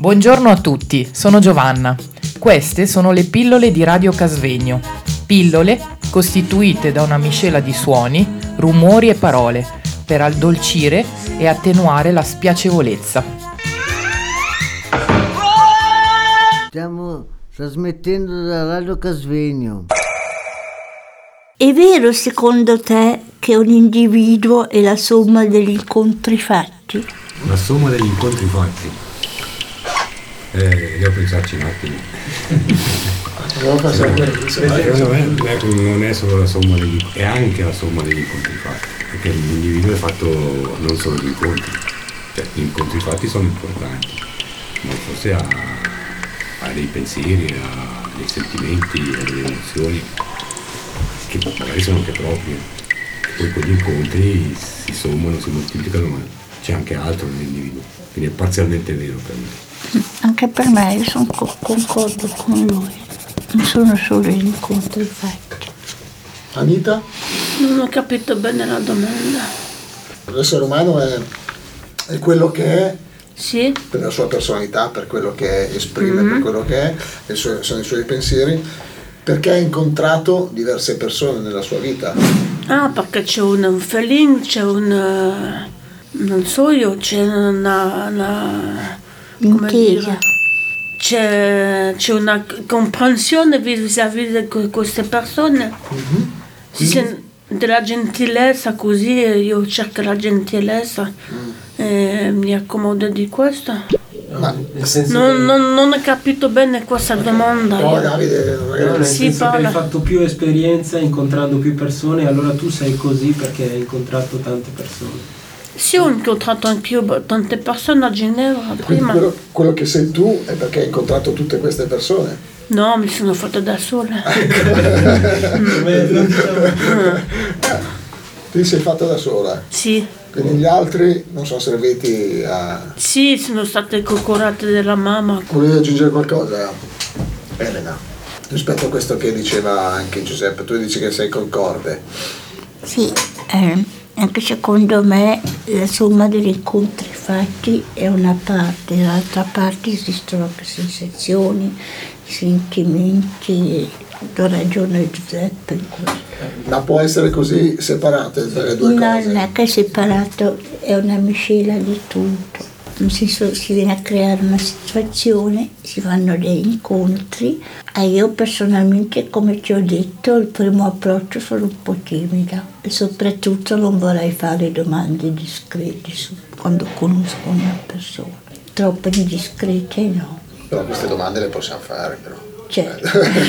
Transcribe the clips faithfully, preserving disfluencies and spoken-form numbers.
Buongiorno a tutti, sono Giovanna. Queste sono le pillole di Radio Casvegno. Pillole costituite da una miscela di suoni, rumori e parole per addolcire e attenuare la spiacevolezza. Stiamo trasmettendo da Radio Casvegno. È vero secondo te che un individuo è la somma degli incontri fatti? La somma degli incontri fatti? Eh, devo pensarci un attimo. Secondo me non è solo la somma degli incontri, è anche la somma degli incontri fatti, perché l'individuo è fatto non solo di incontri, cioè gli incontri fatti sono importanti, ma forse ha, ha dei pensieri, ha dei sentimenti, ha delle emozioni che magari sono anche proprie, che poi quegli incontri si sommano, si moltiplicano, ma c'è anche altro nell'individuo, quindi è parzialmente vero per me. Anche per me, io sono co- concordo con lui, non sono solo gli incontri fatti. Anita? Non ho capito bene la domanda. L'essere umano è, è quello che è, sì, per la sua personalità, per quello che esprime, mm-hmm. per quello che è, e so, sono i suoi pensieri, perché ha incontrato diverse persone nella sua vita. Ah, perché c'è un, un feeling, c'è un, non so io, c'è una, una come dire, c'è, c'è una comprensione vis-à-vis di queste persone. Mm-hmm. C'è della gentilezza, così io cerco la gentilezza mm. e mi accomodo di questo. Ma non, non, non ho capito bene questa domanda. No, Davide, no, nel sì, senso che hai fatto più esperienza incontrando più persone, allora tu sei così perché hai incontrato tante persone. Sì, ho incontrato anch'io tante persone a Ginevra prima. Quello, quello che sei tu è perché hai incontrato tutte queste persone? No, mi sono fatta da sola. Ti sei fatta da sola? Sì. Quindi gli altri non sono serviti a... Sì, sono state coccolate della mamma. Volevi aggiungere qualcosa, Elena? Rispetto a questo che diceva anche Giuseppe, tu dici che sei concorde. Sì, eh, anche secondo me la somma degli incontri fatti è una parte, dall'altra parte esistono anche sensazioni, sentimenti, do ragione a Giuseppe in questo. Ma può essere così separate le due no, cose? Non è che è separato, è una miscela di tutto. Nel senso, si viene a creare una situazione, si fanno degli incontri e io personalmente, come ti ho detto, il primo approccio sono un po' timida e soprattutto non vorrei fare domande discrete su, quando conosco una persona. Troppo indiscrete no. Però queste domande le possiamo fare, però. Certo.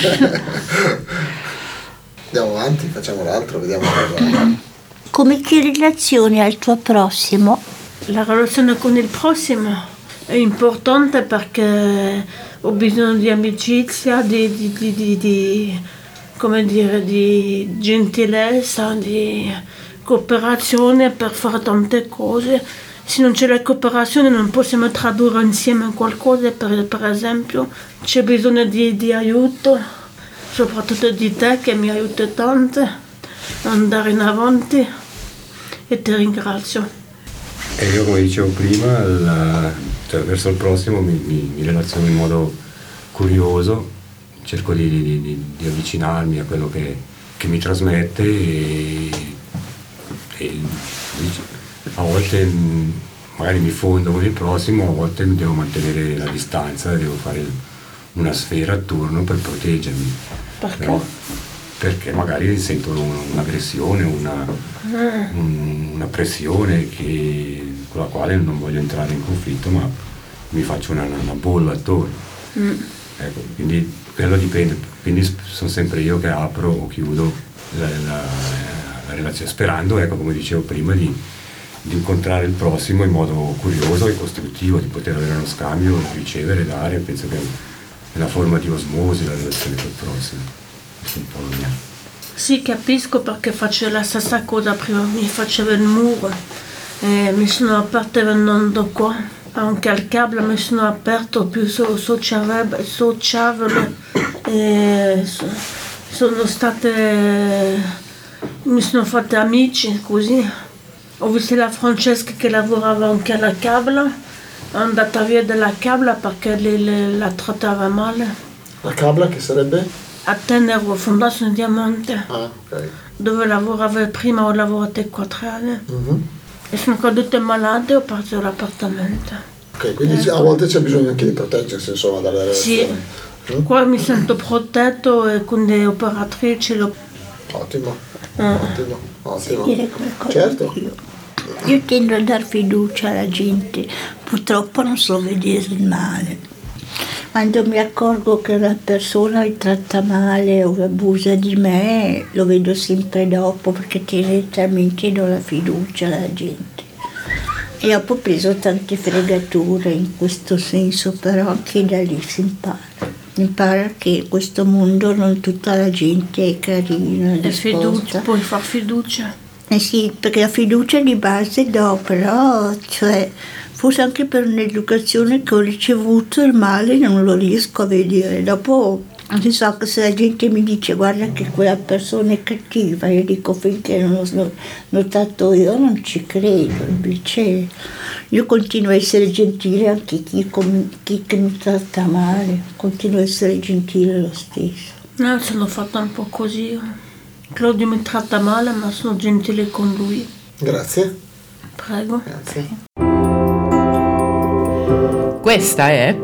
Andiamo avanti, facciamo l'altro, vediamo cosa. Come ti relazioni al tuo prossimo? La relazione con il prossimo è importante perché ho bisogno di amicizia, di, di, di, di, di come dire, di gentilezza, di cooperazione per fare tante cose. Se non c'è la cooperazione non possiamo tradurre insieme qualcosa, per, per esempio c'è bisogno di, di aiuto, soprattutto di te che mi aiuti tanto ad andare in avanti e ti ringrazio. E io, come dicevo prima, la, cioè, verso il prossimo mi, mi, mi relaziono in modo curioso, cerco di, di, di, di avvicinarmi a quello che, che mi trasmette e, e a volte magari mi fondo con il prossimo, a volte devo mantenere la distanza, devo fare una sfera attorno per proteggermi. Perché? Però, perché magari sento un'aggressione, una, un, una pressione che, con la quale non voglio entrare in conflitto, ma mi faccio una, una bolla attorno. Mm. Ecco, quindi quello dipende, quindi sono sempre io che apro o chiudo la, la, la relazione, sperando, ecco, come dicevo prima, di, di incontrare il prossimo in modo curioso e costruttivo, di poter avere uno scambio, ricevere, dare. Penso che è una forma di osmosi la relazione col prossimo. Sì, capisco, perché faccio la stessa cosa prima, mi facevo il muro e mi sono aperta venendo qua, anche al cablo mi sono aperto più socievole, socievole e sono state, mi sono fatte amici così. Ho visto la Francesca che lavorava anche alla cabla è andata via dalla Cabla perché le, le, la trattava male. La Cabla che sarebbe? A Tenero, Fondazione Diamante, Ah, ok. dove lavoravo prima, ho lavorato quattro anni. Mm-hmm. E sono cadute malate e ho perso l'appartamento. Ok, quindi Ecco. a volte c'è bisogno anche di proteggersi, insomma, dalle relazioni. Sì, qua mi sento protetto e con le operatrici lo... Ottimo, Ah. ottimo, ottimo. Dire qualcosa Certo. anch'io. Io tendo a dar fiducia alla gente, purtroppo non so vedere il male. Quando mi accorgo che una persona mi tratta male o abusa di me, lo vedo sempre dopo perché tendenzialmente do la fiducia alla gente. E ho preso tante fregature in questo senso, però anche da lì si impara. Impara che in questo mondo non tutta la gente è carina, E fiducia, disposta. puoi far fiducia. Eh sì, perché la fiducia di base do, però, cioè, forse anche per un'educazione che ho ricevuto il male non lo riesco a vedere. Dopo, si so che se la gente mi dice guarda che quella persona è cattiva, io dico finché non l'ho notato io non ci credo, invece io continuo a essere gentile anche chi, com- chi che mi tratta male, continuo a essere gentile lo stesso. No, sono fatta un po' così. Claudio mi tratta male, ma sono gentile con lui. Grazie. Prego. Grazie. Questa è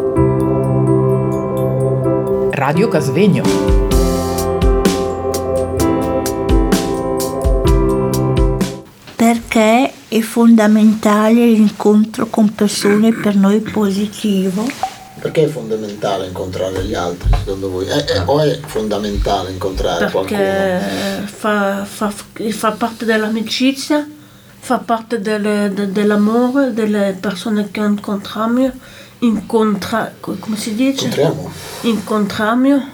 Radio Casvegno. Perché è fondamentale l'incontro con persone per noi positivo. Perché è fondamentale incontrare gli altri, secondo voi? È, è, o è fondamentale incontrare qualcuno? Perché fa, fa, fa parte dell'amicizia, fa parte delle, de, dell'amore, delle persone che incontriamo, incontra, come si dice? Incontriamo. Incontriamo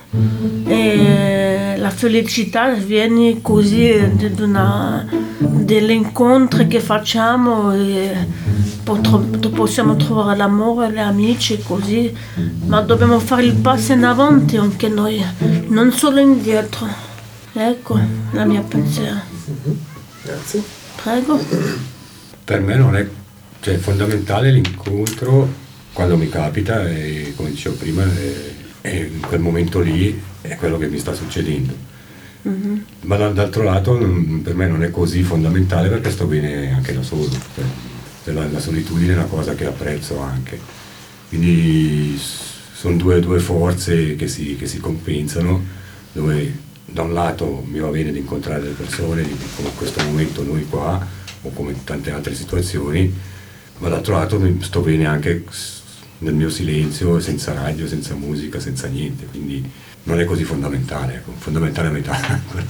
e la felicità viene così da una, degli incontri che facciamo e pot- possiamo trovare l'amore, le amici così, ma dobbiamo fare il passo in avanti anche noi, non solo indietro. Ecco la mia pensiero. Mm-hmm. Grazie. Prego. Per me non è, cioè, fondamentale l'incontro quando mi capita e, come dicevo prima, è, è in quel momento lì è quello che mi sta succedendo. Mm-hmm. Ma d'altro lato non, per me non è così fondamentale perché sto bene anche da solo. Cioè, la, la solitudine è una cosa che apprezzo anche. Quindi sono due, due forze che si, che si compensano, dove da un lato mi va bene di incontrare le persone, come in questo momento noi qua, o come in tante altre situazioni, ma dall'altro lato mi sto bene anche nel mio silenzio, senza radio, senza musica, senza niente, quindi non è così fondamentale, ecco. Fondamentale a metà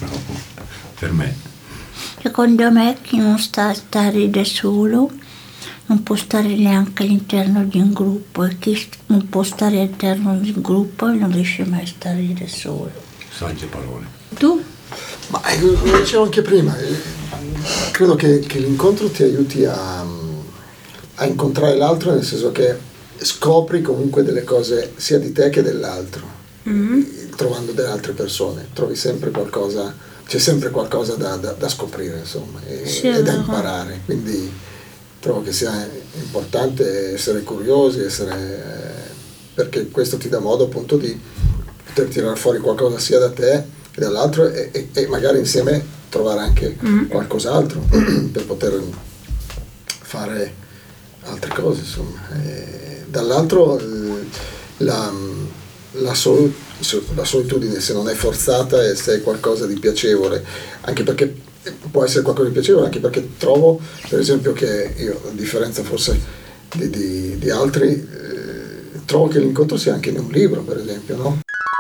per me. Secondo me chi non sta a stare da solo non può stare neanche all'interno di un gruppo e chi non può stare all'interno di un gruppo non riesce mai a stare da solo. Sagge parole. Tu? Ma eh, lo dicevo anche prima, eh, credo che, che l'incontro ti aiuti a, a incontrare l'altro, nel senso che scopri comunque delle cose sia di te che dell'altro, mm-hmm. trovando delle altre persone, trovi sempre qualcosa, c'è sempre qualcosa da, da, da scoprire, insomma, e, sì, e da imparare, quindi trovo che sia importante essere curiosi, essere, eh, perché questo ti dà modo appunto di poter tirare fuori qualcosa sia da te che dall'altro e, e, e magari insieme trovare anche mm. qualcos'altro per poter fare altre cose, insomma. E dall'altro la, la, sol, la solitudine, se non è forzata e se è qualcosa di piacevole, anche perché può essere qualcosa di piacevole, anche perché trovo per esempio che io, a differenza forse di, di, di altri, eh, trovo che l'incontro sia anche in un libro, per esempio, no?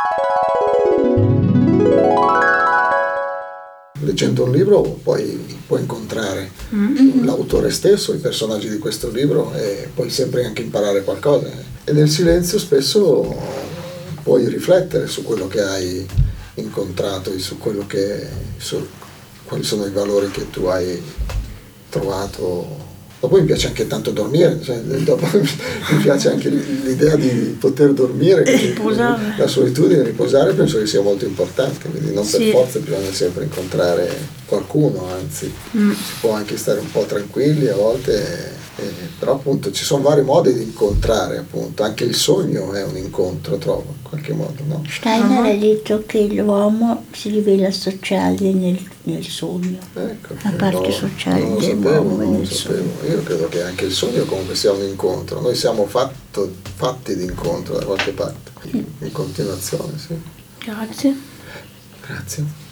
Leggendo un libro poi puoi incontrare mm-hmm. l'autore stesso, i personaggi di questo libro e puoi sempre anche imparare qualcosa. E nel silenzio spesso puoi riflettere su quello che hai incontrato, su quello che, su quali sono i valori che tu hai trovato. Dopo mi piace anche tanto dormire, cioè, dopo mi piace anche l'idea di poter dormire, riposare. La solitudine, riposare penso che sia molto importante, quindi non per sì. forza bisogna sempre incontrare qualcuno, anzi mm. si può anche stare un po' tranquilli a volte e, e Però appunto ci sono vari modi di incontrare, appunto, anche il sogno è un incontro, trovo, in qualche modo, no? Steiner ha detto che l'uomo si rivela sociale nel, nel sogno, Ecco, la parte no, sociale non lo dell'uomo sapevo, è non lo nel sapevo. sogno. Io credo che anche il sogno comunque sia un incontro, noi siamo fatto, fatti di incontro da qualche parte, in continuazione, sì. Grazie. Grazie.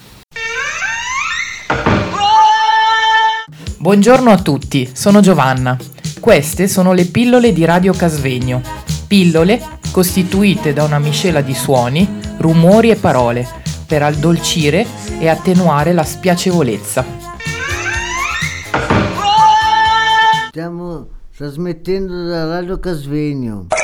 Buongiorno a tutti, sono Giovanna. Queste sono le pillole di Radio Casvegno. Pillole costituite da una miscela di suoni, rumori e parole per addolcire e attenuare la spiacevolezza. Stiamo trasmettendo da Radio Casvegno.